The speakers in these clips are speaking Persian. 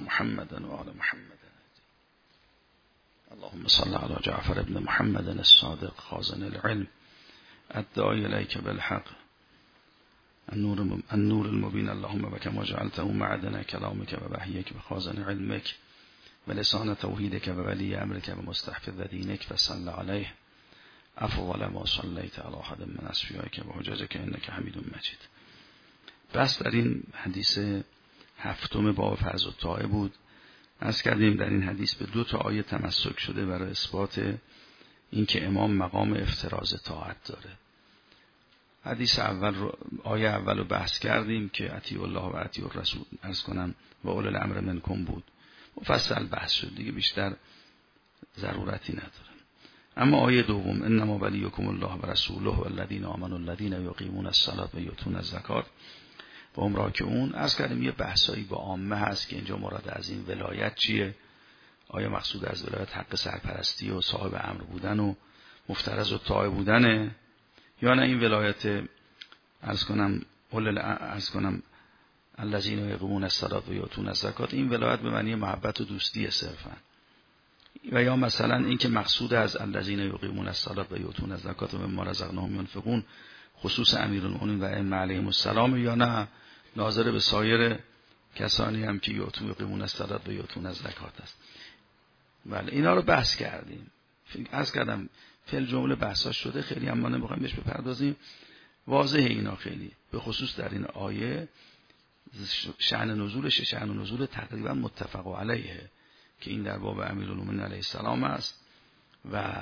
محمد و آل محمد. اللهم صل علی جعفر ابن محمد الصادق خازن العلم الداعی الیک بالحق النور المبین. اللهم بکما جعلته معدن کلامک و وحیک و خازن علمک و لسان توحیدک و ولی امرک و مستحفظ دینک و صل علیه افضل ما صلیت علی احد من اصفیائک و حججک انک حمید مجید. بس در این حدیث هفتم باب فرض الطاعه بود. عرض کردیم در این حدیث به 2 آیه تمسک شده برای اثبات اینکه امام مقام افتراض طاعت داره. حدیث اول رو، آیه اول رو بحث کردیم که اطیعوا الله و اطیعوا الرسول عرض کنم و اولی الامر منکم بود. مفصل بحث شد دیگه، بیشتر ضرورتی نداره. اما آیه دوم انما ولیکم الله و رسوله والذین آمنوا الذین یقیمون الصلاة و یؤتون الزکات و هم راکعون. عرض کردیم یه بحثایی با عامه هست که اینجا مراد از این ولایت چیه؟ آیا مقصود از ولایت حق سرپرستی و صاحب امر بودن و مفترض و طاعه بودنه، یا نه این ولایت عرض کنم الذین یقیمون الصلاة و یؤتون الزکات، این ولایت به معنی محبت و دوستی صرفا، و یا مثلا این که مقصود از الذین یقیمون الصلاة و یؤتون الزکات و مما رزقناهم ینفقون خصوص امیرالمؤمنین و ائمه علیهم السلام، یا نه ناظر به سایر کسانی هم که یقیمون الصلاة و یؤتون الزکات است. بله اینا رو بحث کردیم. عرض کردم فعل جمله بحثاش شده، خیلی هم ما نمیخوایم بهش بپردازیم. واضحه اینا خیلی، به خصوص در این آیه شأن نزول تقریبا متفق علیه که این در باب امیرالمؤمنین علیه السلام است و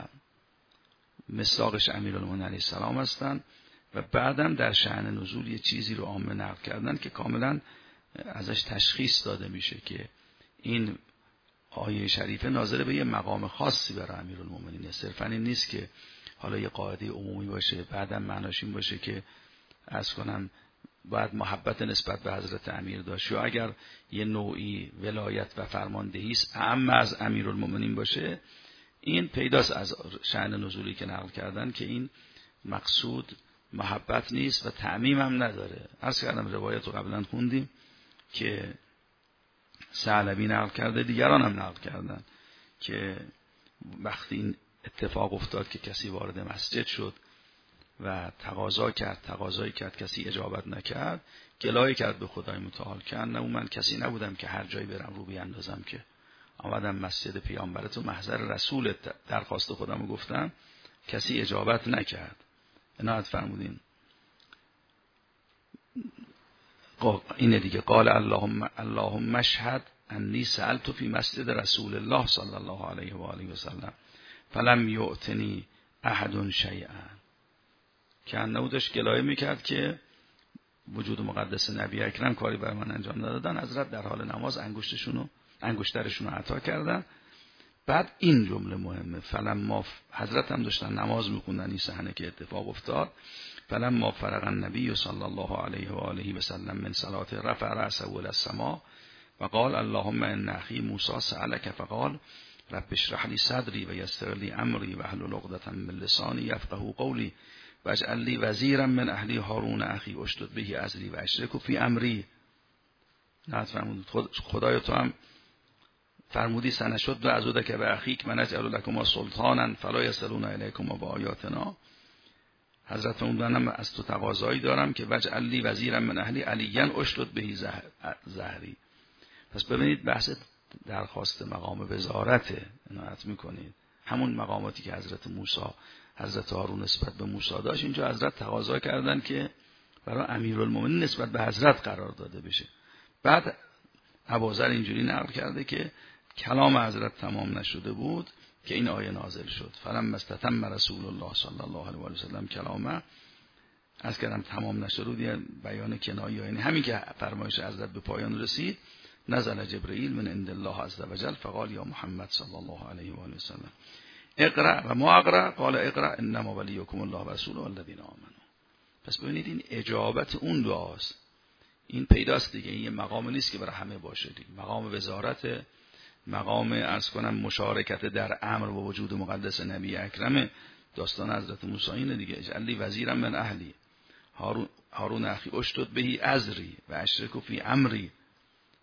مصداقش امیرالمؤمنین علیه السلام هستند، و بعدم در شأن نزول یه چیزی رو عامه نقل کردن که کاملا ازش تشخیص داده میشه که این آیه شریفه ناظر به یه مقام خاصی برای امیرالمؤمنین، صرفاً این نیست که حالا یه قاعده عمومی باشه بعدم معناش این باشه که عرض کنم باید محبت نسبت به حضرت امیر داشت، یا اگر یه نوعی ولایت و فرماندهی است اما از امیرالمؤمنین باشه. این پیداست از شأن نزولی که نقل کردن که این مقصود محبت نیست و تعمیم هم نداره. عرض کردم روایت رو قبلا خوندیم که ثعلبی نقل کرده، دیگران هم نقل کردن که وقتی این اتفاق افتاد که کسی وارد مسجد شد و تقاضایی کرد کسی اجابت نکرد، گلایه کرد به خدای متعال که من کسی نبودم که هر جایی برم رو بیاندازم، که آمدم مسجد پیامبرت و محضر رسول درخواست خودم رو گفتم، کسی اجابت نکرد. عنایت فرمودین اینه دیگه. قال اللهم اشهد انی سألت فی مسجد رسول الله صلی الله علیه و آله و سلم فلم یعطنی احد شیئا، که انه داشت گلایه میکرد که وجود مقدس نبی اکرم کاری بر من انجام ندادن. حضرت در حال نماز انگشترشون رو عطا کردن. بعد این جمله مهمه، فلما حضرت هم داشتن نماز میخوندن، این صحنه که اتفاق افتاد، فلما فرغ النبی صلی الله علیه و آله و سلم من صلاته رفع رأسه الی السماء و قال اللهم ان اخی موسی سألک فقال رب اشرح لی صدری و یسر لی امری واحلل عقدة من لسانی یفقهوا قولی واجعل لی وزیرا من اهلی هارون اخی اشدد به ازری و اشرکه فی امری. نه فرمود خدای تو هم فرمودی سنشد به عزودک به اخیک من اجعل لکما سلطانا فلا یصلون الیکما بآیاتنا. حضرت فرمودن از تو تقاضایی دارم که واجعل لی وزیرا من اهلی علیا اشدد به ظهری. پس ببینید بحث درخواست مقام وزارت عنایت میکنید، همون مقاماتی که حضرت هارون نسبت به موسی داشت، اینجا حضرت تقاضا کردن که برای امیرالمومنین نسبت به حضرت قرار داده بشه. بعد ابوذر اینجوری نقل کرده که کلام حضرت تمام نشده بود که این آیه نازل شد. فلما استتم رسول الله صلی الله علیه و سلم کلامه، از کردم تمام نشده بود یعنی بیان کنایه، یعنی همین که فرمایش حضرت به پایان رسید، نزل جبرئیل من عند الله عز وجل فقال یا محمد صلی الله علیه و سلم اقرأ و ما اقرأ قال اقرأ انما ولیکم الله و رسوله والذین آمنوا. پس ببینید این اجابت اون دعاست. این پیداست دیگه، این مقام نیست که برای همه باشه دیگه. مقام وزارت، مقام عرض کنم مشارکت در امر و وجود مقدس نبی اکرم. داستان حضرت موسی اینه دیگه، اجعل لی وزیرا من اهلی هارون اخی اشدد به ازری و اشرکه فی امری.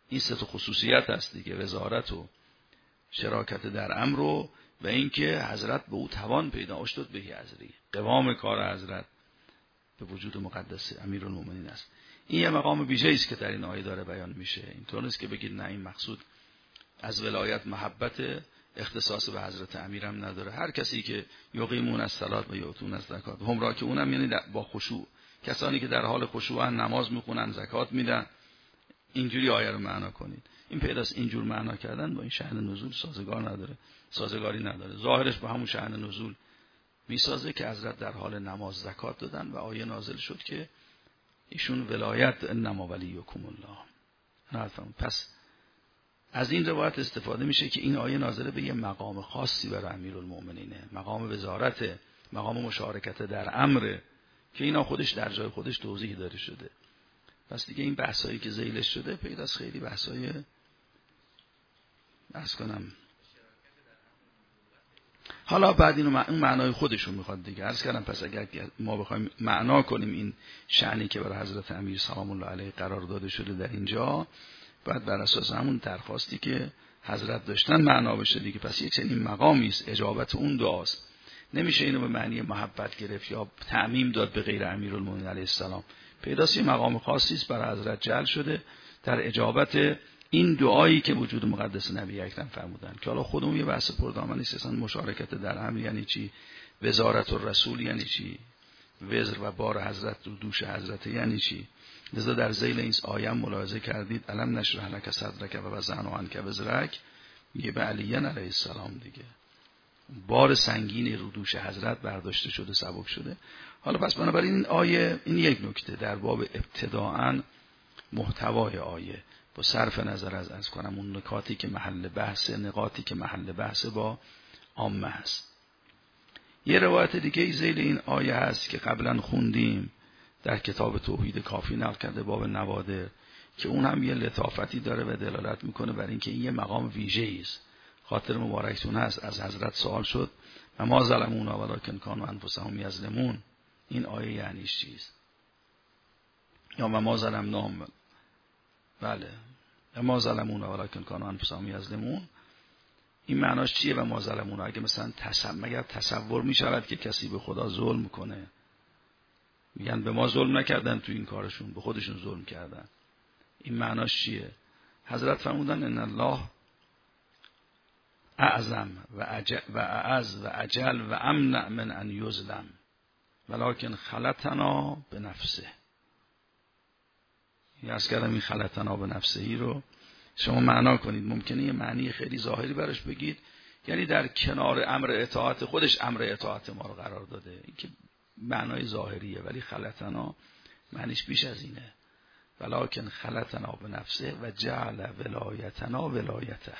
این سه تا خصوصیت هست دیگه، وزارت و شراکت در امر و اینکه حضرت به او توان پیدا اشتد بهی حضری، قوام کار حضرت به وجود مقدس امیرالمومنین است. این یه مقام ویژه‌ای است که در این آیه داره بیان میشه. اینطور نیست که بگید نه این مقصود از ولایت محبت اختصاص به حضرت امیرم نداره. هر کسی که یقیمون الصلاة و یؤتون الزکات، هم را که اونم یعنی با خشوع، کسانی که در حال خشوع نماز میخونن، زکات میدن، اینجوری آیه رو معنا کنید. این پیداست اینجور معنا کردن با این شأن نزول سازگاری نداره. ظاهرش با همون شأن نزول میسازه که حضرت در حال نماز زکات دادن و آیه نازل شد که ایشون ولایت انما ولیکم الله. پس از این روایت استفاده میشه که این آیه ناظره به یه مقام خاصی برای امیرالمومنینه، مقام وزارت، مقام مشارکت در امر، که اینا خودش در جای خودش توضیح داده شده. پس دیگه این بحثایی که ذیلش شده پیداست خیلی بحثای عرض کنم حالا بعد اینو اون معنای خودشون میخواد دیگه عرض کردم. پس اگر ما بخوایم معنا کنیم این شأنی که برای حضرت امیر سلام الله علیه قرار داده شده در اینجا، بعد بر اساس همون درخواستی که حضرت داشتن معنا بشه دیگه. پس یک چنین مقامی است، اجابت اون دعاست. نمیشه اینو به معنی محبت گرفت یا تعمیم داد به غیر امیرالمومنین علیه السلام. پیداست یه مقام خاصی است برای حضرت جعل شده در اجابت این دعایی که وجود مقدس نبی اکرم فرمودن، که حالا خودمون یه بحث پردامنی است اصلا مشارکت در امر یعنی چی، وزارت الرسول یعنی چی، وزر و بار حضرت رو دوش حضرت یعنی چی. لذا در ذیل این آیه ملاحظه کردید الم نشرح لک صدرک و وضعنا عنک وزرک، میگه به علی علیه السلام دیگه بار سنگین رو دوش حضرت برداشته شده، سبک شده. حالا پس بنابراین این آیه، این یک نکته در باب ابتداءً محتوای آیه با صرف نظر از کنم اون نکاتی که محل بحث با عامه هست. یه روایت دیگه ذیل این آیه هست که قبلا خوندیم در کتاب توحید کافی نقل کرده باب نوادر، که اون هم یه لطافتی داره و دلالت میکنه بر اینکه این یه مقام ویژه‌ای است. خاطر مبارکتون هست از حضرت سوال شد و ما ظلمونا ولکن کانوا انفسهم یظلمون، این آیه یعنیش چیست؟ یا ما ظلمناهم، بله، ما ظلمونا ولکن کانوا انفسهم یظلمون، این معناش چیه؟ و ما ظلمونا، اگه مثلا مگر تصور میشود که کسی به خدا ظلم کنه؟ میگن به ما ظلم نکردن تو این کارشون، به خودشون ظلم کردن. این معناش چیه؟ حضرت فرمودن ان الله اعظم و اعز و اجل و امنع من ان یظلم ولکن خلقنا بنفسه. یعنی کردم این خلقنا بنفسهی رو شما معنا کنید. ممکنه یه معنی خیلی ظاهری براش بگید، یعنی در کنار امر اطاعت خودش امر اطاعت ما رو قرار داده. این که معنای ظاهریه، ولی خلقنا معنیش بیش از اینه. ولکن خلقنا بنفسه و جعل ولایتنا ولایته،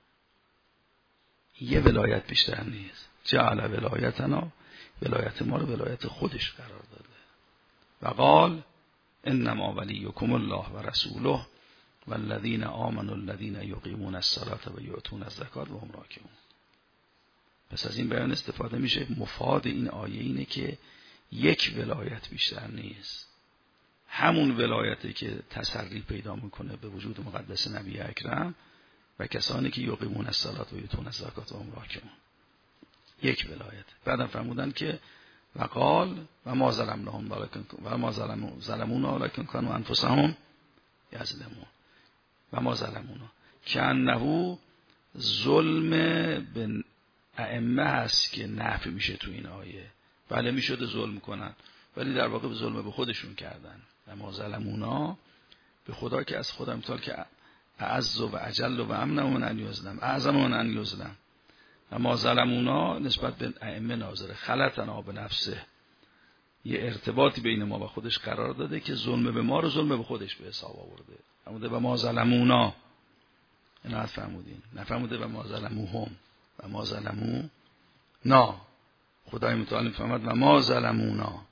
یه ولایت بیشتر نیست. جعل ولایتنا، ولایت ما رو ولایت خودش قرار داده. و قال انما ولیکم الله و رسوله والذین آمنوا الذین یقیمون الصلاة و یؤتون الزکات و هم راکعون. پس از این بیان استفاده میشه. مفاد این آیه اینه که یک ولایت بیشتر نیست، همون ولایتی که تسری پیدا میکنه به وجود مقدس نبی اکرم و کسانی که یقیمون الصلاة و یؤتون الزکات و هم راکعون، یک ولایت. بعدم فرمودن که و قال و ما ظلمناهم و ما ظلمونا ولکن کانوا انفسهم یظلمون و ما ظلمونا، که انه ظلم به ائمه هست که نفی میشه تو این آیه. بله میشده ظلم کنن، ولی در واقع ظلم به خودشون کردن. و ما ظلمونا به خدا که از خودم مثال که اعز و اجل و امن من ان یظلم، اعظم من ان یظلم. و ما ظلمونا نسبت به ائمه ناظره، خلقنا به نفسه، یه ارتباطی بین ما و خودش قرار داده که ظلم به ما رو ظلم به خودش به حساب آورده. فرموده و ما ظلمونا، اینا فرمودین، نفرموده و ما ظلموهم و ما ظلمو نا. خدای متعال میفهمد و ما ظلمونا،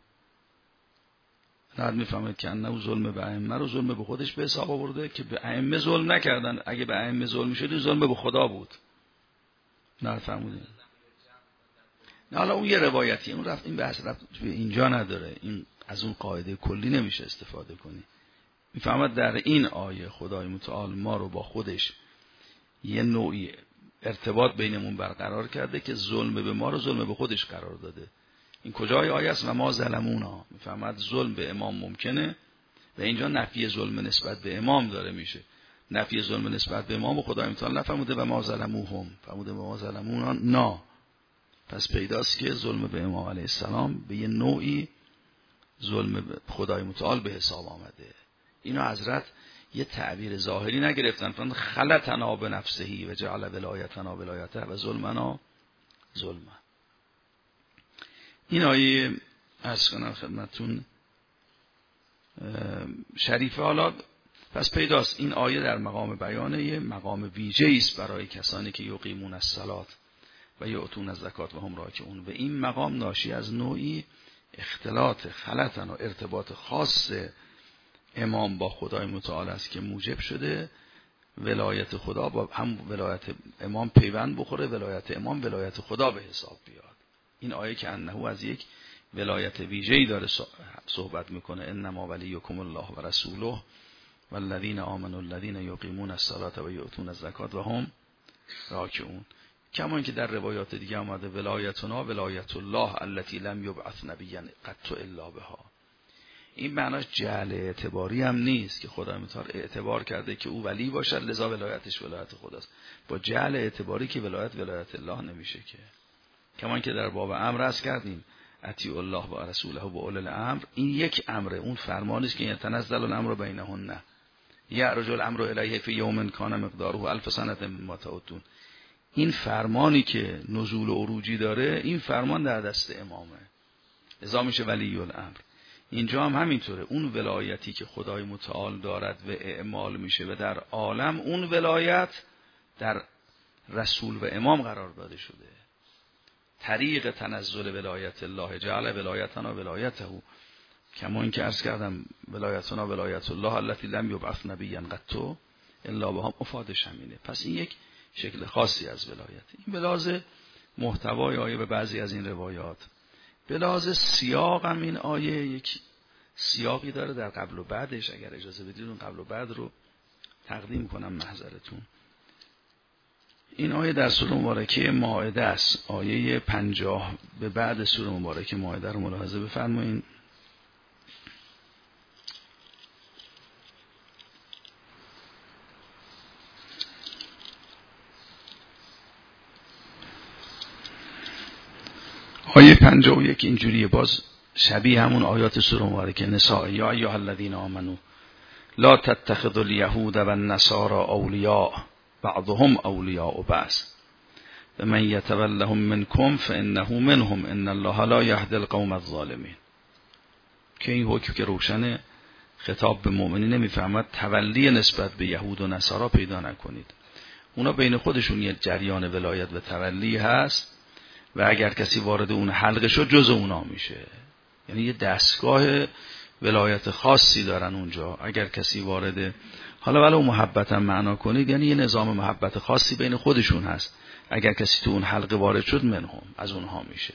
نه میفهمد که انه ظلم به ائمه رو ظلم به خودش به حساب آورده که به ائمه ظلم نکردن. اگه به ائمه ظلم شد ظلم به خدا بود. نه فرمودین. نه حالا اون یه روایتی، اون رفت این بحث رفت اینجا نداره، این از اون قاعده کلی نمیشه استفاده کنی. میفهمد در این آیه خدای متعال ما رو با خودش یه نوعی ارتباط بینمون برقرار کرده که ظلم به ما رو ظلم به خودش قرار داده. این کجای آیه است؟ و ما ظلمونا. میفهمد ظلم به امام ممکنه و اینجا نفی ظلم نسبت به امام داره میشه. نفی ظلم نسبت به امام و خدای متعال نفرموده و ما ظلموهم، فرموده و ما ظلمونا نه. پس پیداست که ظلم به امام علیه السلام به یه نوعی ظلم به خدای متعال به حساب آمده. اینو حضرت یه تعبیر ظاهری نگرفتن، فرمودن خلطنا به نفسهی و جعل ولایتنا ولایته و ظلمنا ظلما. این آیه عرض کنم خدمتون شریفه. حالا پس پیداست این آیه در مقام بیانه یه مقام ویژه‌ای است برای کسانی که یقیمون الصلاة و یؤتون الزکات و هم راکعون. و این مقام ناشی از نوعی اختلاط خلطن و ارتباط خاص امام با خدای متعال است که موجب شده ولایت خدا با هم ولایت امام پیوند بخوره، ولایت امام ولایت خدا به حساب بیاد. این آیه که انه از یک ولایت ویژه‌ای داره صحبت میکنه. انما ولیکم الله و رسوله والذین آمنوا الذین یقیمون الصلاة و یؤتون الزکات و هم راکعون. کما اینکه در روایات دیگه اومده ولایتنا ولایت الله التي لم یبعث نبیا قط الا بها. این معناش جعل اعتباری هم نیست که خدای متعال اعتبار کرده که او ولی باشد لذا ولایتش ولایت خداست. با جعل اعتباری که ولایت الله نمیشه که. کما اینکه در باب امر عرض کردیم اطیعوا الله و رسوله و اولي الامر. این یک امره، اون فرمانی است که یتنزل الامر بینهن یعرج الامر الیه فی یوم کان مقداره 1000 سنه مما تعدون. این فرمانی که نزول و عروجی داره، این فرمان در دست امامه، لذا میشه ولی الامر. اینجا هم همینطوره، اون ولایتی که خدای متعال دارد و اعمال میشه و در عالم، اون ولایت در رسول و امام قرار داده شده. طریق تنزل ولایت الله جعل ولایتنا ولایته، کما این که عرض کردم ولایتنا ولایت الله التي لم یبعث نبیا قط الا بها، مفادش همینه. پس این یک شکل خاصی از ولایت. این بلاز محتوای آیه و بعضی از این روایات. بلاز سیاق هم این آیه یک سیاقی داره در قبل و بعدش. اگر اجازه بدید اون قبل و بعد رو تقدیم کنم محضرتون. این آیه در سوره مبارکه مائده است. آیه 50 به بعد سوره مبارکه مائده رو ملاحظه بفرمایید. آیه 51 اینجوریه، باز شبیه همون آیات سوره مبارکه نساء. یا ایها الذین آمنوا لا تتخذوا اليهود والنصارى اولیاء بعضهم اولیاء بعض و من یتولهم منکم فانه منهم ان الله لا یهدی القوم الظالمین. که این حکم که روشن خطاب به مؤمنین نمیفهمد تولی نسبت به یهود و نصارا پیدا نکنید. اونا بین خودشون یه جریان ولایت و تولی هست و اگر کسی وارد اون حلقه شد جز اونا میشه. یعنی یه دستگاه ولایت خاصی دارن اونجا. اگر کسی وارد، حالا ولو محبت هم معنا کنید، یعنی یه نظام محبت خاصی بین خودشون هست. اگر کسی تو اون حلقه وارد شد منهم، از اونها میشه.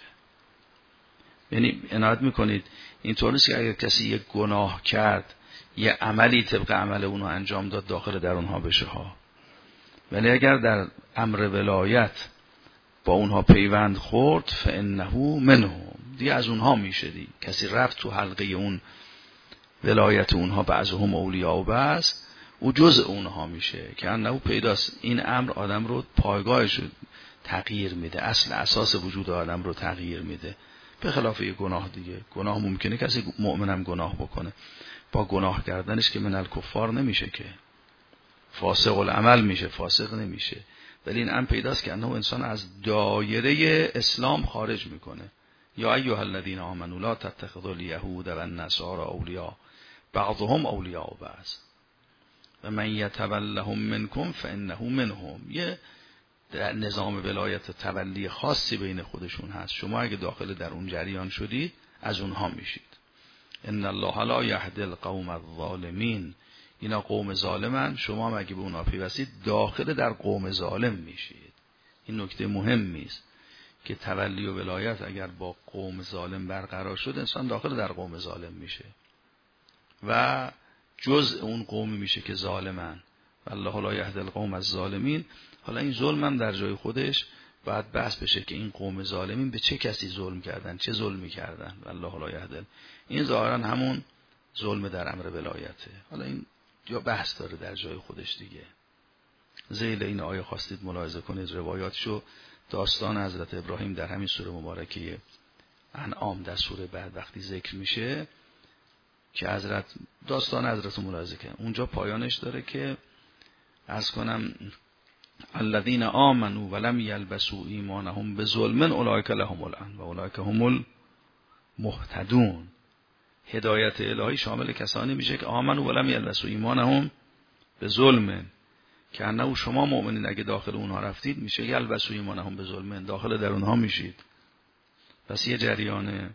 یعنی عنایت میکنید اینطور نیست که اگر کسی یک گناه کرد یه عملی طبق عمل اونها انجام داد داخل در اونها بشه ها. ولی اگر در امر ولایت با اونها پیوند خورد فانه منهم، دیگه از اونها میشه. دی کسی رفت تو حلقه اون ولایت اونها، بعضهم اولیاء و بعض، او جزء اونها میشه. که انه پیداست این امر آدم رو پایگاهش رو تغییر میده، اصل اساس وجود آدم رو تغییر میده. به خلاف یه گناه دیگه، گناه ممکنه کسی مؤمنم گناه بکنه، با گناه کردنش که من الکفار نمیشه، که فاسق العمل میشه، فاسق نمیشه. ولی این امر پیداست که انه انسان از دایره اسلام خارج میکنه. یا ایها الذین آمنوا لا تتخذوا الیهود والنصارى اولیاء بعضهم اولیاء بعض و من یتولهم منکم فانه منهم. یه نظام ولایت و تولی خاصی بین خودشون هست. شما اگه داخل در اون جریان شدید از اونها میشید. ان الله لا یهدی القوم الظالمین. اینا قوم ظالمن، شما هم اگه به اونا پیوستید داخل در قوم ظالم میشید. این نکته مهمی است که تولی و ولایت اگر با قوم ظالم برقرار شد انسان داخل در قوم ظالم میشه. و جزء اون قومی میشه که ظالمن. والله لا یهدی القوم الظالمین. حالا این ظلم هم در جای خودش باید بحث بشه که این قوم ظالمین به چه کسی ظلم کردن، چه ظلمی کردن. والله لا یهدی. این ظاهرا همون ظلم در امر ولایته. حالا این یا بحث داره در جای خودش دیگه. ذیل این آیه خواستید ملاحظه کنید روایاتشو. داستان حضرت ابراهیم در همین سوره مبارکه انعام در سوره بعد وقتی ذکر میشه که داستان حضرت ملاحظه کنید. اونجا پایانش داره که عرض کنم الذین آمنوا ولم یلبسوا ایمانهم بظلم اولئک لهم الامن و اولئک هم المهتدون. هدایت الهی شامل کسانی میشه که آمنوا ولم یلبسوا ایمانهم بظلم، که انه شما مؤمنین اگه داخل اونها رفتید میشه یلبسوا ایمانهم بظلم، داخل در اونها میشید. پس یه جریان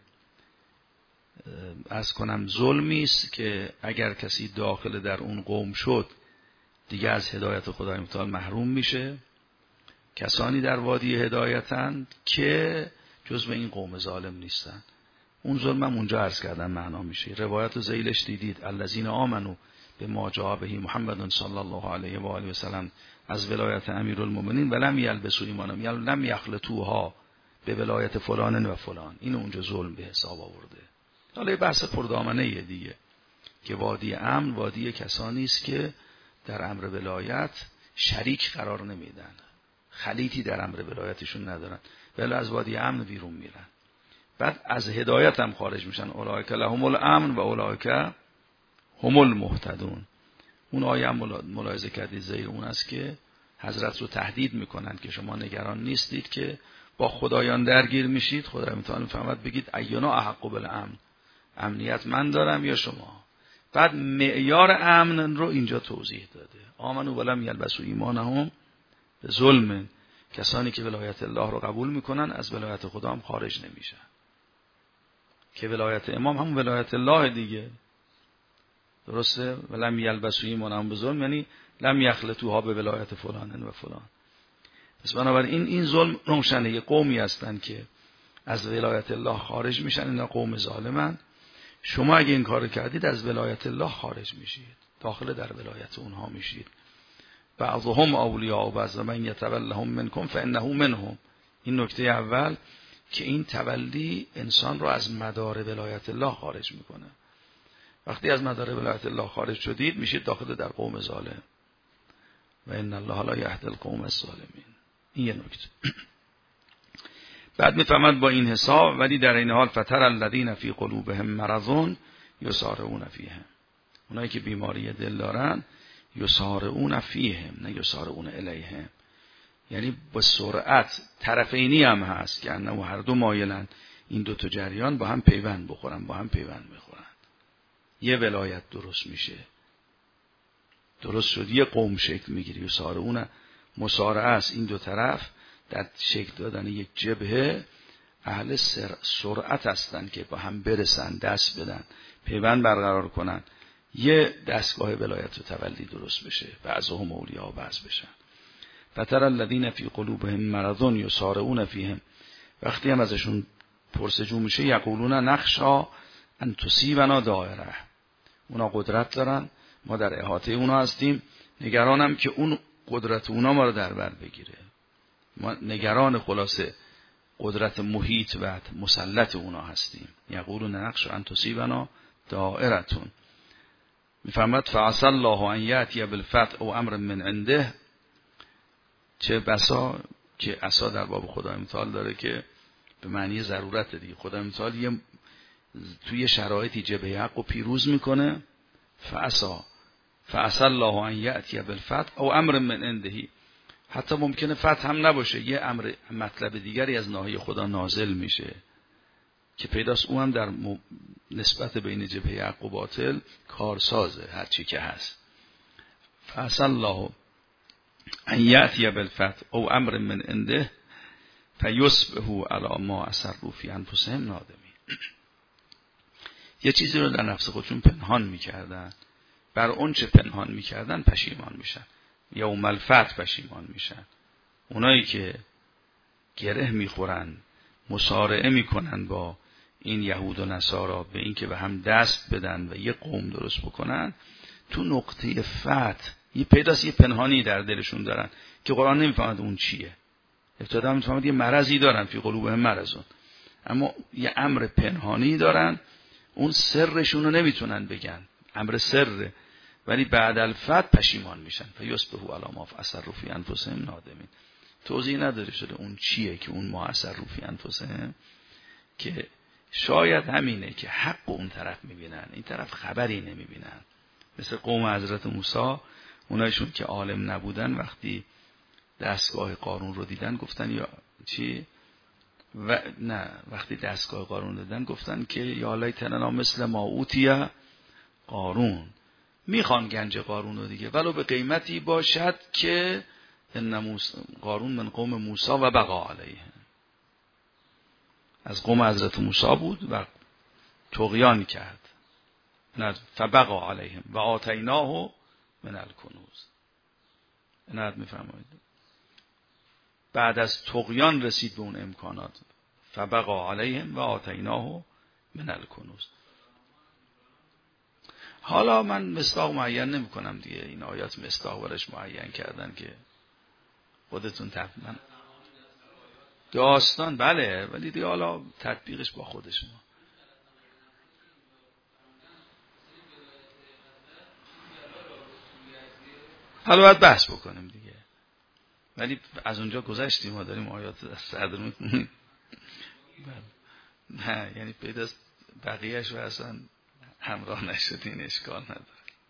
عرض کنم ظلمی است که اگر کسی داخل در اون قوم شد دیگه از هدایت خدای متعال محروم میشه. کسانی در وادی هدایتند که جزو این قوم ظالم نیستن. اون ظلم هم اونجا عرض کردن معنا میشه. روایت ذیلش دیدید الذین آمنوا بما جاء به محمد صلی الله علیه و آله و سلم از ولایت امیرالمومنین ولم یلبسوا ایمانهم یعنی لم یخلطوها به ولایت فلان و فلان. این اونجا ظلم به حساب آورده. حالا بحث پردامنه دیگه که وادی امن وادی کسانی است که در امر ولایت شریک قرار نمیدن، خلیطی در امر ولایتشون ندارن، ولی از وادی امن بیرون میرن، بعد از هدایت هم خارج میشن. اولئک لهم الامن و اولئک هم المهتدون. اون آیه هم ملاحظه کردید زیر اون است که حضرت رو تهدید میکنن که شما نگران نیستید که با خدایان درگیر میشید. خدای متعال میفرماید بگید اینا احق بالامن، امنیت من دارم یا شما. بعد معیار امن رو اینجا توضیح داده. آمنوا ولم یلبسوا ایمانهم بظلم. کسانی که ولایت الله رو قبول میکنن از ولایت خدا هم خارج نمیشن، که ولایت امام هم ولایت الله دیگه. درسته؟ ولم یلبسوا ایمانهم بظلم یعنی لم یخلطوها به ولایت فلان و فلان. پس بنابراین این ظلم روشنه. یه قومی هستن که از ولایت الله خارج میشن، اینا قوم ظالمن. شما اگه این کار کردید از ولایت الله خارج میشید، داخل در ولایت اونها میشید. بعضهم اولیاء و بعض من یتولهم منکم فانه منهم. این نکته اول که این تولی انسان رو از مدار ولایت الله خارج میکنه. وقتی از مدار ولایت الله خارج شدید میشید داخل در قوم ظالم. و ان الله لا یهدی القوم الظالمین. این یه نکته. بعد میفهمد با این حساب ولی در این حال فتر الذین فی قلوبهم مرض یسارعون فیهم. اونایی که بیماری دل دارن یسارعون فیهم نه یسارعون الیهم، یعنی با سرعت طرفینی هم هست که انه هر دو مایلن این دو تا جریان با هم پیوند بخورن، با هم پیوند میخورن، یه ولایت درست میشه. درست شد یه قوم شکل میگیره. یسارعون مسارعه است این دو طرف در شکل دادن یک جبهه. اهل سرعت هستن که با هم برسن، دست بدن، پیوند برقرار کنن، یه دستگاه ولایت و تولی درست بشه، بعضهم اولیاء و بعض بشن. فتر الذین فی قلوبهم مرض یسارعون فیهم. وقتی هم ازشون پرسجو میشه یقولون نخشا ان تصیبنا دائره. اونا قدرت دارن، ما در احاطه اونا هستیم، نگرانم که اون قدرت اونا ما رو در بر بگیره. ما نگران خلاصه قدرت محیط و مسلط اونا هستیم. یقولون نخشا ان تصیبنا دائرتون. میفرماد فعسى الله ان یأتی بالفتح او امر من عنده. چه بسا که عصا در باب خدای متعال داره که به معنی ضرورت دیگه. خدای متعال توی شرایطی جبهه حق و پیروز میکنه. فعسى الله ان یأتی بالفتح او امر من عنده. حتی ممکنه فتح هم نباشه، یه امر مطلب دیگری از ناحیه خدا نازل میشه که پیداست اون هم در نسبت بین جبهه حق و باطل کارسازه، هر چی که هست. فعسى الله ان یأتی بالفتح او امر من عنده فیصبحوا علی ما اسروا فی انفسهم نادمین. یه چیزی رو در نفس خودشون پنهان میکردن، بر اون چه پنهان میکردن پشیمان میشن. یوم الفتح پشیمان میشن. اونایی که گره میخورن، مصارعه میکنن با این یهود و نصارا به این که به هم دست بدن و یه قوم درست بکنن، تو نقطه فتح یه پیداست، یه پنهانی در دلشون دارن که قرآن نمیفهمد اون چیه. ابتدا میفهمد یه مرضی دارن، فی قلوبهم مرضون، اما یه امر پنهانی دارن، اون سرشون رو نمیتونن بگن، امر سره، ولی بعد الفتح پشیمان میشن. فیصبحوا علی ما اسروا فی انفسهم نادمین. توضیح نداره شده اون چیه که اون ما اسروا فی انفسهم، که شاید همینه که حق اون طرف میبینن، این طرف خبری نمیبینن. مثل قوم حضرت موسی، اونایشون که عالم نبودن وقتی دستگاه قارون رو دیدن گفتن یا چی؟ وقتی دستگاه قارون دیدن گفتن که یا لیتنا مثل ما اوتی قارون. میخوان گنج قارون رو دیگه، ولو به قیمتی باشد که ان قارون من قوم موسی و بقا علیه، از قوم حضرت موسی بود و طغیان کرد، فبقا علیهم و آتیناه من الکنوز. اینات میفرمایید بعد از طغیان رسید به اون امکانات، فبقا علیهم و آتیناه من الکنوز. حالا من مصداق معین نمی کنم دیگه، این آیات مصداق برش معین کردن که خودتون من داستان بله، ولی دیگه حالا تطبیقش با خودش ما. حالا باید بحث بکنیم دیگه، ولی از اونجا گذشتیم، ما داریم آیات از صدر میکنیم. نه یعنی پیداست بقیهش رو اصلا همراه نشدین، اشکال نداره.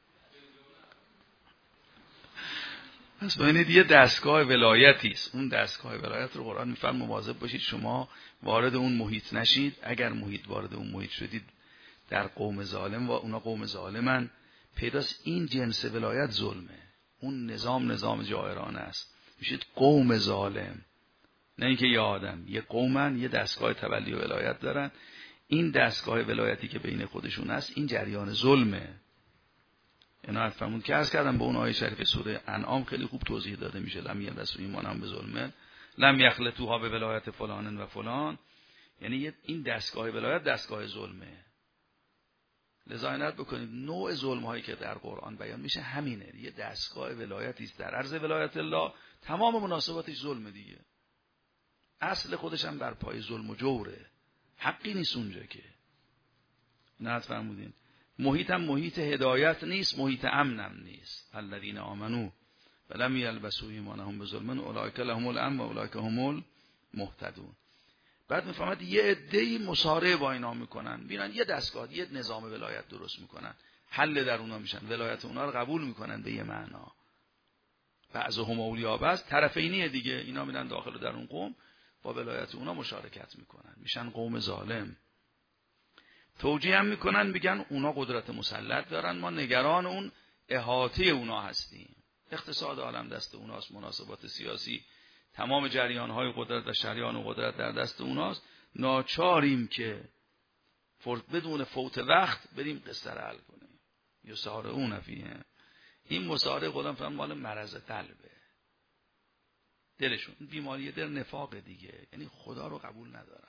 پس ببینید یه دستگاه ولایتی است، اون دستگاه ولایت رو قرآن میفرمه مواظب باشید شما وارد اون محیط نشید. اگر محیط وارد اون محیط شدید در قوم ظالم و اونا قوم ظالمن، پیداست این جنس ولایت ظلمه، اون نظام جائرانه است، میشید قوم ظالم. نه اینکه یه آدم، یه قومن، یه دستگاه تبلی و ولایت دارن، این دستگاه ولایتی که بین خودشون هست این جریان ظلمه. اینا فرمود که عرض کردم به اون آیه شریف سوره انعام خیلی خوب توضیح داده میشه. لم یلبسوا ایمانهم بظلم لم یخلطوها به ولایت فلان و فلان، یعنی این دستگاه ولایت دستگاه ظلمه. لذا عنایت بکنید نوع ظلم هایی که در قرآن بیان میشه همینه، یه دستگاه ولایتی است در عرض ولایت الله، تمام مناسباتش ظلم دیگه، اصل خودش هم بر پای ظلم و جوره، حقی نیست اونجا که. نه فرمودین محیط هم محیط هدایت نیست، محیط امنم نیست. الذین آمنو ولم یلبسوا ایمانهم بظلم اولئک لهم الامن و اولئک هم المهتدون. بعد میفهمد یه عده‌ای مصارعه با اینا میکنن، میرن یه دستگاه، یه نظام ولایت درست میکنن، حل در اونا میشن، ولایت اونا رو قبول میکنن به یه معنا. بعضهم اولیاء بعض، طرفینیه دیگه، اینا میرن داخل در اون قوم با ولایت اونا مشارکت میکنن، میشن قوم ظالم. توجیه هم میکنن، میگن اونا قدرت مسلط دارن، ما نگران اون احاطه اونا هستیم، اقتصاد عالم دست اوناست، مناسبات سیاسی، تمام جریان‌های قدرت و شریان و قدرت در دست اوناست، ناچاریم که بدون فوت وقت بریم قصه رو حل کنیم. یسارعون فیه، این مسارع قدام فهم مال مرض قلبه، دلشون بیماری دل نفاق دیگه، یعنی خدا رو قبول ندارن،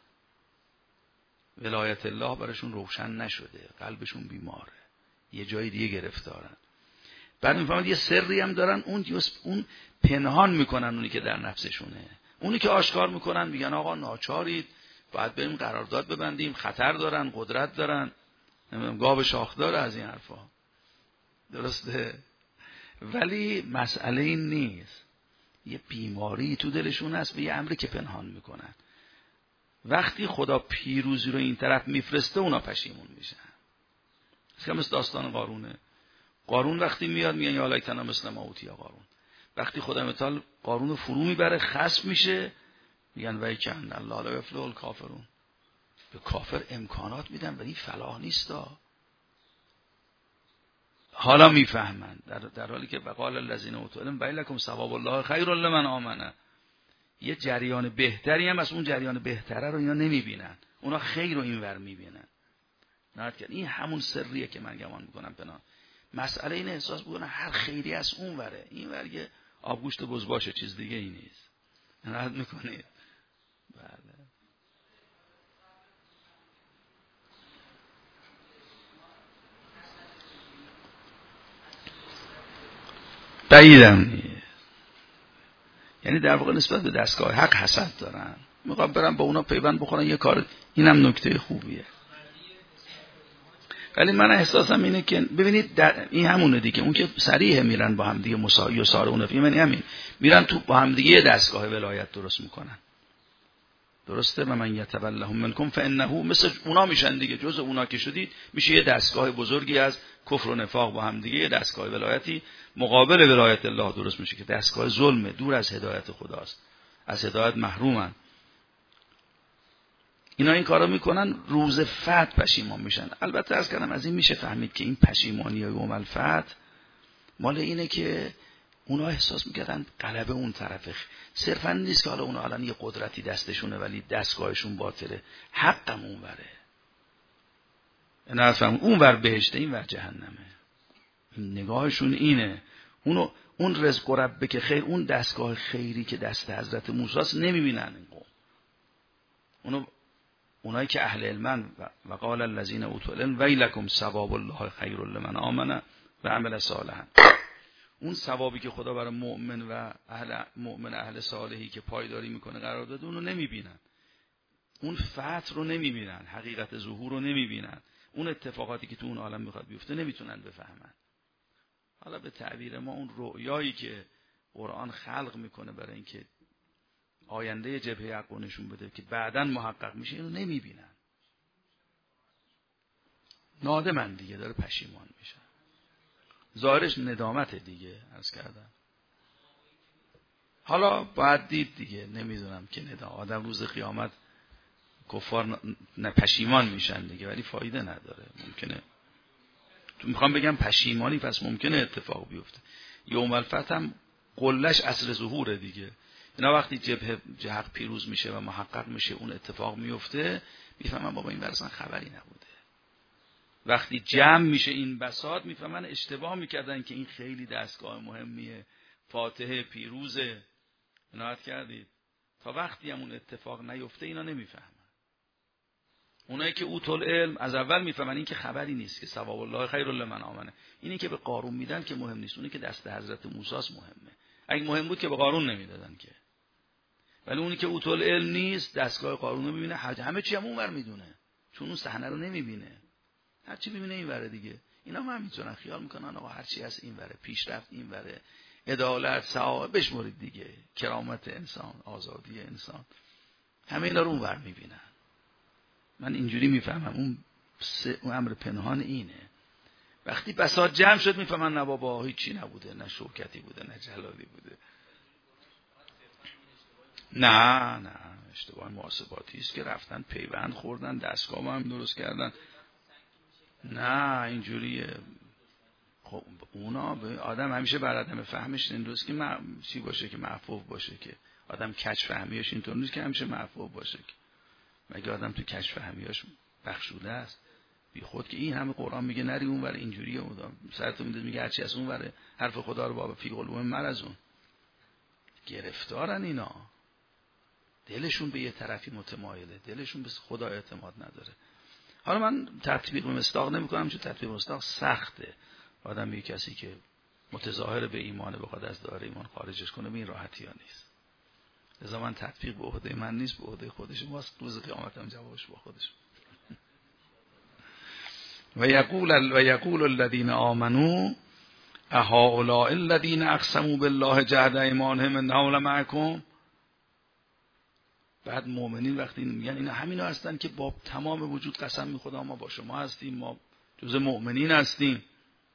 ولایت الله براشون روشن نشده، قلبشون بیماره، یه جای دیگه گرفتارن. بعد میفهمید یه سری هم دارن، اون پنهان میکنن اونی که در نفسشونه، اونی که آشکار میکنن میگن آقا ناچارید باید بریم قرارداد ببندیم، خطر دارن، قدرت دارن، گاو شاخ داره، از این حرفا. درسته؟ ولی مسئله این نیست، یه بیماری تو دلشون هست به یه امری که پنهان میکنن. وقتی خدا پیروزی رو این طرف میفرسته اونا پشیمون میشن. مثل داستان قارونه. قارون وقتی میاد میگن یا لیتنا مثل ما اوتی قارون. وقتی خدا متعال قارون رو فرو میبره خصم میشه، میگن وای کن الله لا یفلح الکافرون. به کافر امکانات میدن ولی فلاح نیستا. حالا میفهمن در حالی که وقال الذین اوتوا العلم ویلکم ثواب الله خیر لمن آمن. یه جریان بهتری هم از اون جریان بهتره رو اینا نمیبینن، اونا خیر رو اینور میبینن. نهایت کرد این همون سریه که من گمان میکنم پنهان. مسئله این احساس بودن هر خیری از اون وره، این ور یه آبگوشت بز باشه، چیز دیگه ای نیست. نهایت میکنید. بله. بعیدم نیست. یعنی در واقع نسبت به دستگاه حق حسد دارن، میخوام برن با اونا پیوند بخورن یه کار. اینم نکته خوبیه. ولی من احساسم اینه که ببینید این همونه دیگه، اون که صریحه میرن با هم دیگه یسارون فی، یعنی همین میرن تو با هم دیگه دستگاه ولایت درست میکنن. درسته؟ و من یتولهم منکم فانه، مثل اونا میشن دیگه، جز اونا که شدید میشه یه دستگاه بزرگی از کفر و نفاق با هم دیگه، یه دستگاه ولایتی مقابل ولایت الله درست میشه که دستگاه ظلمه، دور از هدایت خداست، از هدایت محرومن. اینا این کارو میکنن، روز فتح پشیمان میشن. البته از کردم از این میشه فهمید که این پشیمانی یوم الفتح مال اینه که اونا احساس میکردن غلبه اون طرفه، صرفا نیست که حالا اونا الان یه قدرتی دستشونه ولی دستگاهشون باطله، حقم اونوره. نفهم اون ور بهشته این ور جهنمه. نگاهشون اینه. اون رزق و ربه که خیر، اون دستگاه خیری که دست حضرت موسی است نمیبینن این قوم. اونایی که اهل علمن و قال الذين اوتوا العلم ویلکم ثواب الله خیر لمن آمن و عمل صالحا. اون ثوابی که خدا برای مؤمن و اهل صالحی که پایداری میکنه قرار داده، اونو نمیبینن. اون فتح رو نمیبینن، حقیقت ظهور رو نمیبینن، اون اتفاقاتی که تو اون عالم میخواد بیفته نمیتونن بفهمن. حالا به تعبیر ما اون رؤیایی که قرآن خلق میکنه برای اینکه آینده جبهه حق رو نشون بده که بعداً محقق میشه، اینو نمیبینن. نادمن دیگه، داره پشیمان میشه. ظاهرش ندامت دیگه عرض کردم. حالا باید دید دیگه، نمیدونم که آدم روز قیامت کفار پشیمان میشن دیگه، ولی فایده نداره. ممکنه تو میخوام بگم پشیمانی پس ممکنه اتفاق بیفته. یوم الفتح هم قلش عصر ظهوره دیگه. اینا وقتی جبهه حق پیروز میشه و محقق میشه، اون اتفاق میفته، میفهمن بابا این برسن خبری نبوده. وقتی جمع میشه این بساط، میفهمن اشتباه میکردن که این خیلی دستگاه مهمیه، فاتحه پیروزه. عنایت کردید تا وقتی هم اون اتفاق نیفته اینا نمیفهمن. اونایی که اوتل علم از اول میفهمن این که خبری نیست، که ثواب الله خیر لمن آمنه. اینی که به قارون میدن که مهم نیست، اونی که دست حضرت موسی است مهمه. اگه مهم بود که به قارون نمیدادن که. ولی اونی که اوتل علم نیست، دستگاه قارون رو میبینه، همه چی هم اونور میدونه، چون اون صحنه رو نمیبینه. هر چی ببینه اینوره دیگه. اینا هم میتونن خیال میکنن آقا هر چی هست اینوره، پیشرفت اینوره، عدالت، سعادت، بشمرید دیگه، کرامت انسان، آزادی انسان، همه اینا رو اونور میبینن. من اینجوری میفهمم اون امر پنهان اینه. وقتی بساط جمع شد میفهمن نه بابا هیچی نبوده، نه شوکتی بوده، نه جلالی بوده. نه اشتباه محاسباتی است که رفتن پیوند خوردن، دستگاه هم درست کردن. نه اینجوریه. خب اونا آدم همیشه بر آدم فهمش این روز که چی باشه که معفوف باشه، که آدم کج فهمیش اینطور نیست که همیشه معفوف باشه. مگه آدم تو کج فهمیاش بخشوده است؟ بی خود که این همه قرآن میگه نری اون ور، اینجوریه. سرتون میگه هرچی از اون ور حرف خدا رو بابا فی قلوب مرضون. گرفتارن اینا، دلشون به یه طرفی متمایله، دلشون به خدا اعتماد نداره. حالا من تطبیق مصداق نمی‌کنم، چون تطبیق مصداق سخته. آدم به کسی که متظاهر به ایمانه بخواد از دایره ایمان خارجش کنه، به این راحتی ها نیست. لذا من تطبیق به عهده من نیست، به عهده خودش. واسه روز قیامت هم جوابش با خودش. و یقول الذین آمنوا اهؤلاء الذین اقسموا بالله جهد ایمانهم انهم لمعکم. بعد مؤمنین وقتی میگن اینا همینا هستن که با تمام وجود قسم میخورن ما با شما هستیم، ما جز مؤمنین هستیم.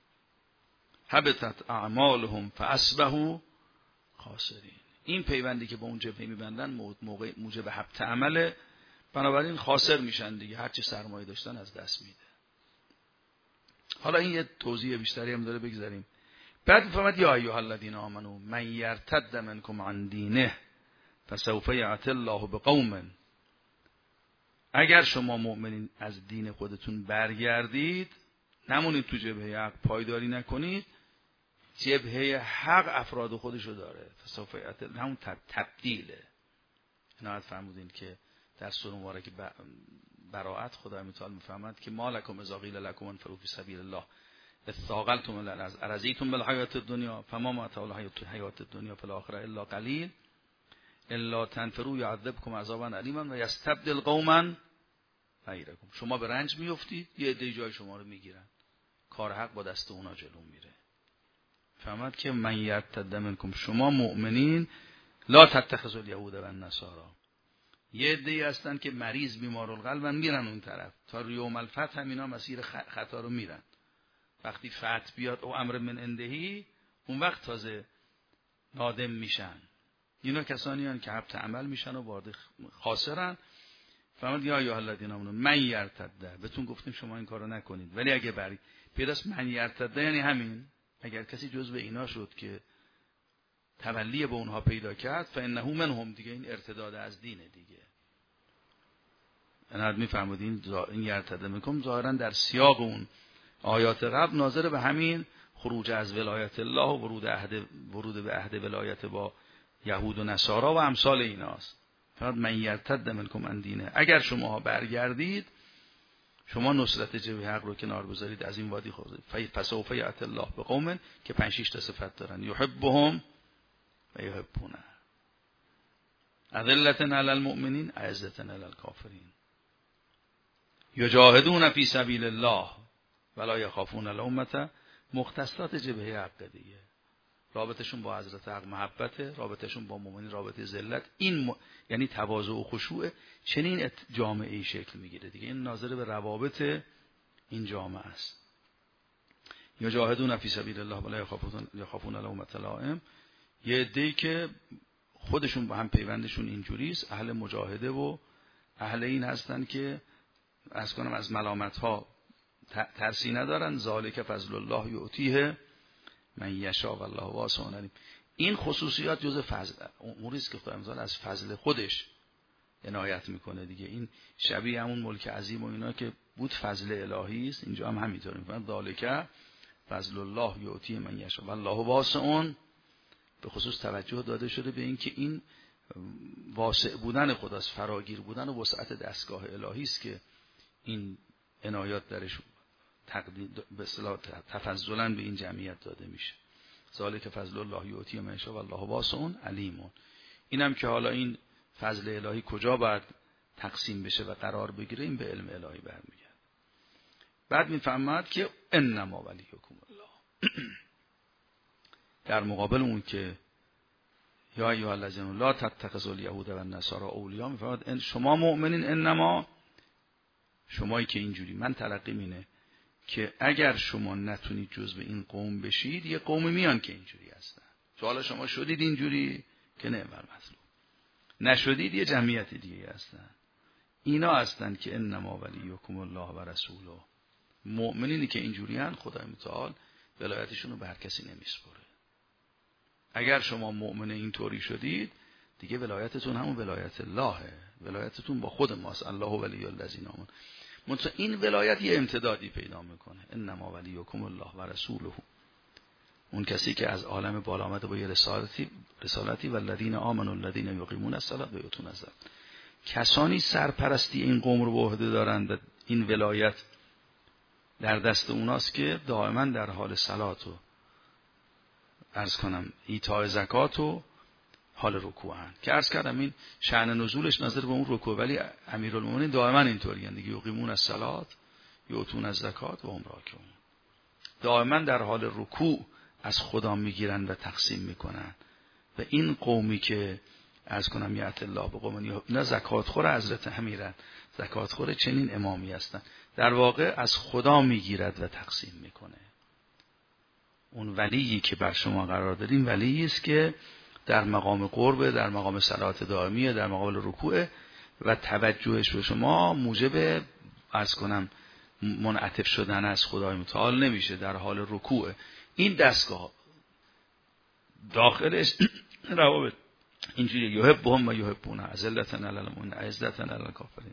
حبطت اعمالهم فاصبحوا خاسرین. این پیوندی که با اون جبهه میبندن موقع موجب حبط عمله، بنابراین خاسر میشن دیگه، هر چی سرمایه داشتن از دست میده. حالا این یه توضیح بیشتری هم داره، بگذاریم. بعد میفهمد یا ایها الذین آمنوا من یرتد منکم عن دینه فسوف یأتی الله بقوم. اگر شما مؤمنین از دین خودتون برگردید، نمونید تو جبهه حق، پایداری نکنید، جبهه حق افراد خودشو داره. فسوف یأتی، همون تبدیله. عنایت فرمودین که در سوره مبارکه براءت خدا متعال میفهمد که ما لکم اذا قیل لکم انفروا فی سبیل الله استاقلتم الارض ارضیتم بالحیات الدنیا فما متاع الحیات الدنیا فی الاخره الا قلیل الا تنفروا یعذبکم عذابا الیما و یستبدل قوما غیرکم. شما به رنج میافتید، یه عده جای شما رو میگیرن، کار حق با دست اونا جلو میره. فهمت که من یرتد منکم، شما مؤمنین لا تتخذوا الیهود و النصارى، یه عده‌ای هستن که مریض بیمار القلبن میرن اون طرف، تا یوم الفتح همینا مسیر خطا رو میرن. وقتی فتح بیاد او امر من اندهی، اون وقت تازه نادم میشن. اینا کسانی هستن که حبط عمل میشن و وارد خاسرن. فهمید یا ایها الذین آمنوا من یرتد، بهتون گفتیم شما این کارو نکنید، ولی اگه برید پیداست من یرتد یعنی همین، اگر کسی جزو اینا شد که تولی به اونها پیدا کرد فانه منهم، دیگه این ارتداد از دینه دیگه. انا میفهمید این یرتد منکم ظاهرا در سیاق اون آیات قبل ناظر به همین خروج از ولایت الله و ورود به عهد ولایت با یهود و نصارا و امثال ایناست. فقط من یرتد منکم عن دینه، اگر شما برگردید، شما نصرت جبهه حق رو کنار بذارید، از این وادی خورده فسوف یأتی الله بقوم که 5-6 تا صفت دارن، یحبهم و یحبونه، اذلة علی المؤمنین اعزة علی الکافرین، یجاهدون فی سبیل الله ولا یخافون لومة، مختصات جبهه حق دیگه. رابطشون با حضرت حق محبته، رابطشون با مؤمنین رابطه ذلت، این یعنی تواضع و خشوع. چنین جامعه‌ای شکل میگیره دیگه. این ناظر به روابط این جامعه است. یجاهدون فی سبیل الله ولا یخافون لومة لائم، یه عده‌ای که خودشون با هم پیوندشون اینجوری است، اهل مجاهده و اهل این هستن که از ملامت‌ها ترسی ندارن. ذالک فضل الله یؤتیه من یشاء والله واسع علیم. این خصوصیات جزء فضل اموری است که خداوند از فضل خودش عنایت میکنه دیگه. این شبیه همون ملک عظیم و اینا که بود فضل الهی است، اینجا هم همینطوره. میگن ذالک فضل الله یؤتیه من یشاء والله واسع، به خصوص توجه داده شده به این که این واسع بودن خداست، فراگیر بودن و وسعت دستگاه الهی است که این عنایات درش تقدیم به اصطلاح تفضلا به این جمعیت داده میشه. ذالک فضل الله یؤتی من یشاء والله واسع علیم. اینم که حالا این فضل الهی کجا باید تقسیم بشه و قرار بگیره، این به علم الهی برمیگرده. بعد میفهمد که انما ولیکم الله در مقابل اون که یا ایها الذین لا تتخذوا الیهود و النصارى اولیاء، میفهمد شما مؤمنین، انما شمایی که اینجوری، من تلقیم اینه که اگر شما نتونید جزو این قوم بشید، یه قومی میان که اینجوری هستن. تو حالا شما شدید اینجوری که نعم المطلوب، نشدید یه جمعیت دیگه هستن. اینا هستن که انما ولیکم الله و رسوله، مؤمنینی که اینجوری هستن خدای متعال ولایتشون رو به هر کسی نمیسپره. اگر شما مؤمن اینطوری شدید دیگه ولایتتون همون ولایت اللهه، ولایتتون با خود ماست. الله ولی الذین آمنوا. منتها این ولایت یه امتدادی پیدا میکنه. انما ولیکم الله و رسوله، اون کسی که از عالم بالا آمده با یه رسالتی والذین آمنوا الذین یقیمون الصلاة و یؤتون الزکات، کسانی سرپرستی این قوم رو به عهده دارند و این ولایت در دست اوناست که دائما در حال صلات و عرض کنم ایتاء زکات و حال رکوعن، که عرض کردم این شأن نزولش نظر به اون رکوع، ولی امیرالمومنین دائما اینطوری ان دیگه، یقیمون الصلاة یؤتون الزکات و هم راکعون، دائما در حال رکوع از خدا میگیرن و تقسیم میکنن. و این قومی که عرض کنم یأتی الله بقوم، نه زکات خور حضرت امیرن، زکات خور چنین امامی هستن، در واقع از خدا میگیرد و تقسیم میکنه. اون ولیی که بر شما قرار دادیم ولیی است که در مقام قرب، در مقام صلات دائمیه، در مقام رکوع و توجهش به شما موجب عرض کنم منعطف شدن از خدای متعال نمیشه. در حال رکوع این دستگاه داخلش روابط اینجوری یحبهم و یحبونه، اذلة علی المؤمنین اعزة علی الکافرین.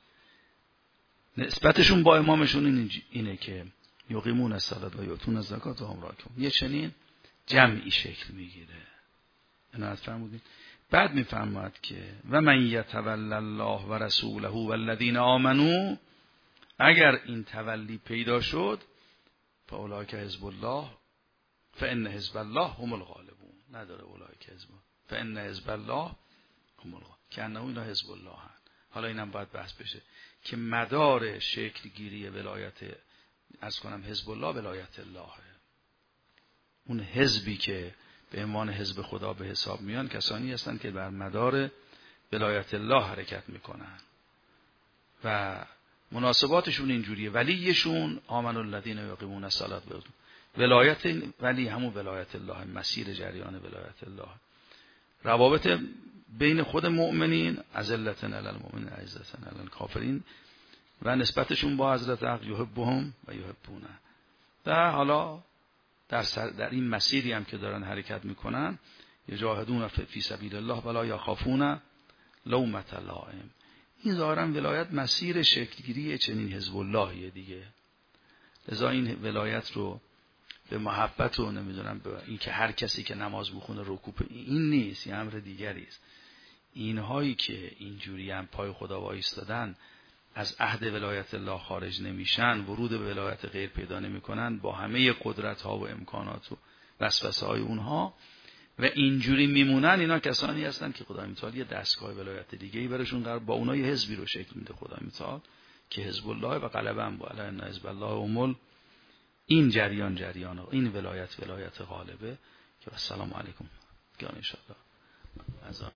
نسبتشون با امامشون اینه که یقیمون الصلاة و یؤتون الزکات و هم راکعون. یه چنین جمعی شکل میگیره. عنایت فرمودید. بعد میفرماد که و من یتولی الله و رسوله والذین آمنوا، اگر این تولی پیدا شد فاولئک حزب الله فان حزب الله هم الغالبون. نداره اولئک حزب، فان حزب الله هم الغالبون، که انه اینا حزب الله هن. حالا اینم باید بحث بشه که مدار شکل گیری ولایت، از کنم حزب الله، ولایت الله. اون حزبی که به عنوان حزب خدا به حساب میان کسانی هستند که بر مدار ولایت الله حرکت میکنن و مناسباتشون اینجوریه. ولیشون آمن الذین یقیمون الصلاة، ولایت ولی همون ولایت الله، مسیر جریان ولایت الله. روابط بین خود مؤمنین، اذلة علی المؤمنین عزة علی الکافرین، و نسبتشون با حضرت حق یحبهم و یحبونه. حالا در این مسیری هم که دارن حرکت میکنن، یجاهدون فی سبیل الله ولا یخافون لومة لائم. این ظاهرا ولایت مسیر شکلگیری چنین حزب اللهیه دیگه. لذا این ولایت رو به محبت و نمیدونم به این که هر کسی که نماز بخونه رکوع، این نیست، این امر دیگری است. اینهایی که اینجوری هم پای خدا وایستادن، از عهد ولایت الله خارج نمیشن، ورود به ولایت غیر پیدا نمیکنن، با همه قدرت ها و امکانات و وسوسه های اونها و اینجوری میمونن، اینا کسانی هستن که خدای متعال یه دستگاه ولایت دیگه ای برشون قرار، با اونها یه حزبی رو شکل میده خدای متعال که حزب الله و غلبه هم با ان حزب الله هم. این جریان این ولایت غالبه که السلام علیکم. ان شاء الله